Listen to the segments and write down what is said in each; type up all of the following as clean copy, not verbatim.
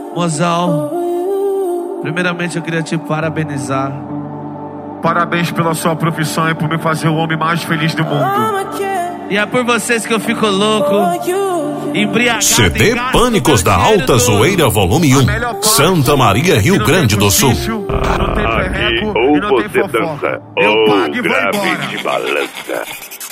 Mozão, primeiramente eu queria te parabenizar. Parabéns pela sua profissão e por me fazer o homem mais feliz do mundo. E é por vocês que eu fico louco, embriagado. CD Pânicos da Alta Zoeira Volume 1, Santa Maria, Rio Grande do Sul. Aqui ou você dança, ou gravite balança.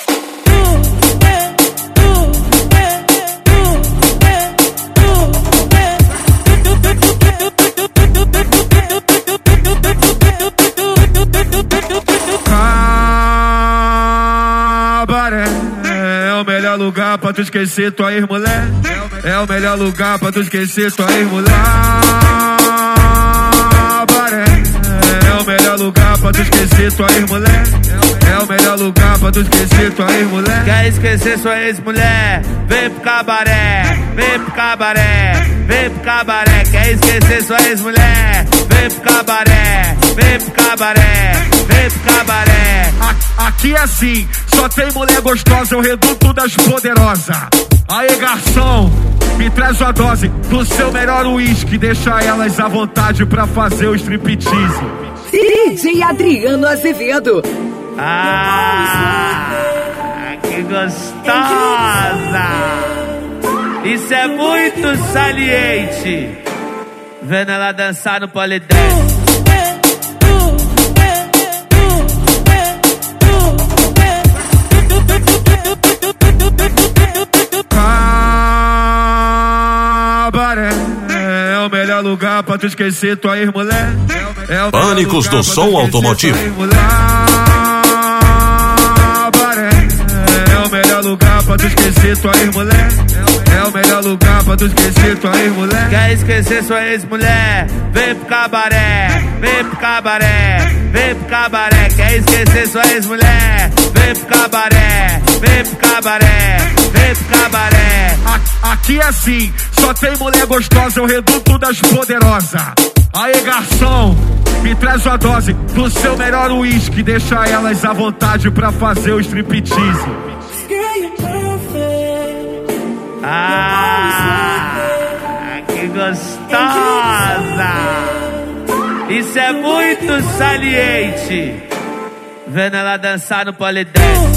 Cabaré é o melhor lugar pra tu esquecer tua ex-mulher. É o melhor lugar pra tu esquecer tua ex-mulher. Cabaré é o melhor lugar pra tu esquecer tua ex-mulher. É o melhor lugar pra tu esquecer tua ex-mulher. Quer esquecer sua ex-mulher? Vem pro cabaré, vem pro cabaré, vem pro cabaré. Quer esquecer sua ex-mulher? Vem pro cabaré, vem pro cabaré, vem pro cabaré. Aqui é assim, só tem mulher gostosa, é o reduto das poderosas. Aê, garçom, me traz uma dose do seu melhor uísque. Deixa elas à vontade pra fazer o striptease. DJ Adriano Azevedo. Ah, que gostosa! Isso é muito saliente. Vendo ela dançar no polidense. Cabaré é o melhor lugar pra tu esquecer tua ex-mulher. Pânicos do som automotivo. Cabaré é o melhor lugar pra tu esquecer tua ex-mulher. É o melhor lugar pra tu esquecer tua ex-mulher. Quer esquecer sua ex-mulher? Vem pro cabaré, vem pro cabaré, vem pro cabaré. Quer esquecer sua ex-mulher? Vem pro cabaré, vem pro cabaré, vem pro cabaré. Aqui é assim, só tem mulher gostosa, é o reduto das poderosas. Aê, garçom, me traz uma dose do seu melhor uísque. Deixa elas à vontade pra fazer o striptease. Ah, que gostosa! Isso é muito saliente. Vendo ela dançar no polidense.